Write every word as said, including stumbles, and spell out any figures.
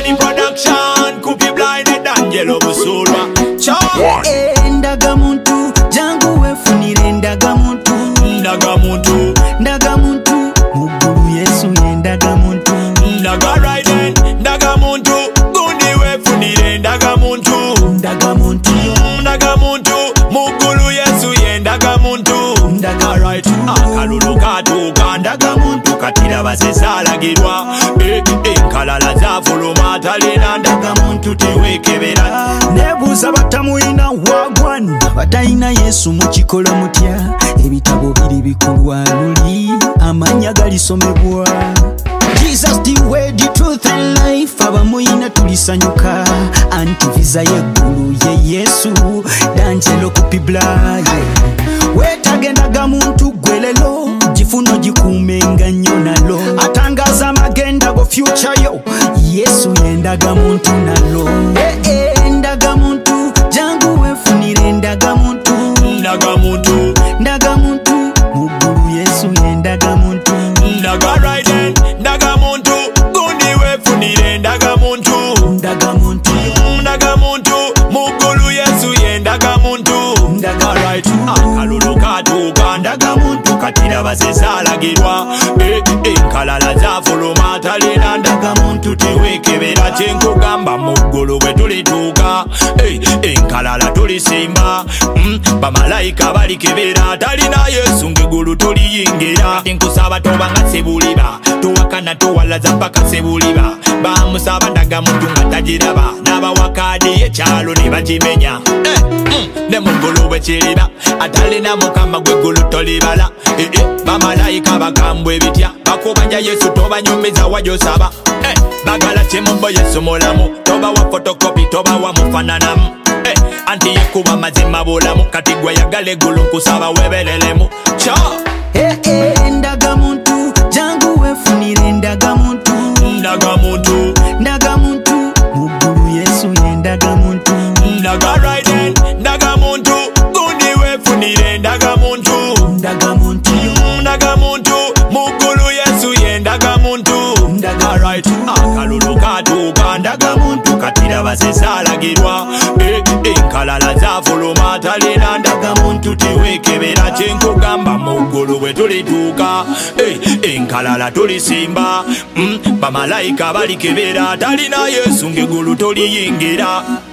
Money production, Kupi blinded Angelo Busulwa. Ndaga muntu, jangu wefunire ndaga muntu. Ndaga muntu, ndaga muntu, mugulu Yesu ye ndaga muntu. Ndaga riding, ndaga muntu, gundi wefunire ndaga muntu. Ndaga muntu, ndaga muntu, mugulu Yesu ye ndaga muntu. Ndaga right, akalulu katuuka ndaga muntu katira basesalagirwa. Eh, enkalala zafuluma talina ndaga muntu tewekebera. Nebuuza batamuyina wagwan, batayina Yesu mukikola mutya. Ebitabo biri bikulwa luli, amanya galisomebwa. Jesus the way, the truth and life. Abamuyina tulisanyuka, anti visa yeggulu ye Yesu. D'Angelo Kupi Blaye. Wetagendaga muntu gwelelo, jifuno jikumenga nyonalo. Atangaza magenda go future yo, Yesu yendaga muntu nalo. Eh eh, ndaga muntu, jangu wefunire ndaga muntu. Ndaga muntu, ndaga muntu, mugulu Yesu yendaga muntu. Ndaga riding, ndaga muntu, gundi wefunire ndaga muntu. Ndaga muntu, ndaga muntu, mugulu Yesu yendaga muntu. Ndaga right, akalulu katuuka ndaga muntu katira basesalagirwa. Eh, enkalala zafuluma talina ndaga muntu tewekebera. Kyenkugamba muggulu bwe tulituuka, eh, enkalala tulisimba. mm, Bamalayika balikebera talina Yesu ng'eggulu tuliyingira. Nkusaba tobanga sebuliba, tuwakana tuwalaza mpaka sebuliba. Bamusaba ndaga muntu nga tagiraba, n'abawakadi ekyalo ne bagimenya. Eh, mm, ne muggulu bwe kiriba atalina mukama gw'eggulu tolibala. Eh, eh, bamalayika bakambwe ebitya bakubanja Yesu tobanyumiza wajosaba. Eh, bagala kimumbo Yesu mulamu, toba wa fotokopi toba wa mufananamu. Eh, anti yekuba mazima bulamu, kati gwe yagala eggulu nkusaba weberelemu. Cha eh eh, ndaga muntu, jangu wefunire ndaga muntu. Ndaga muntu, ndaga muntu, mugulu Yesu ye ndaga muntu. Ndaga riding, ndaga muntu, gundi wefunire ndaga muntu. Ndaga muntu, ndaga muntu, mugulu Yesu ye ndaga muntu. Ndaga right, akalulu katuuka ndaga muntu katira basesalagirwa. Eh, enkalala zafuluma talina ndaga muntu tewekebera. Kyenkugamba muggulu bwe tulituuka, eh, enkalala tulisimba. mm, Bamalayika balikebera talina Yesu ng'eggulu toliyingira.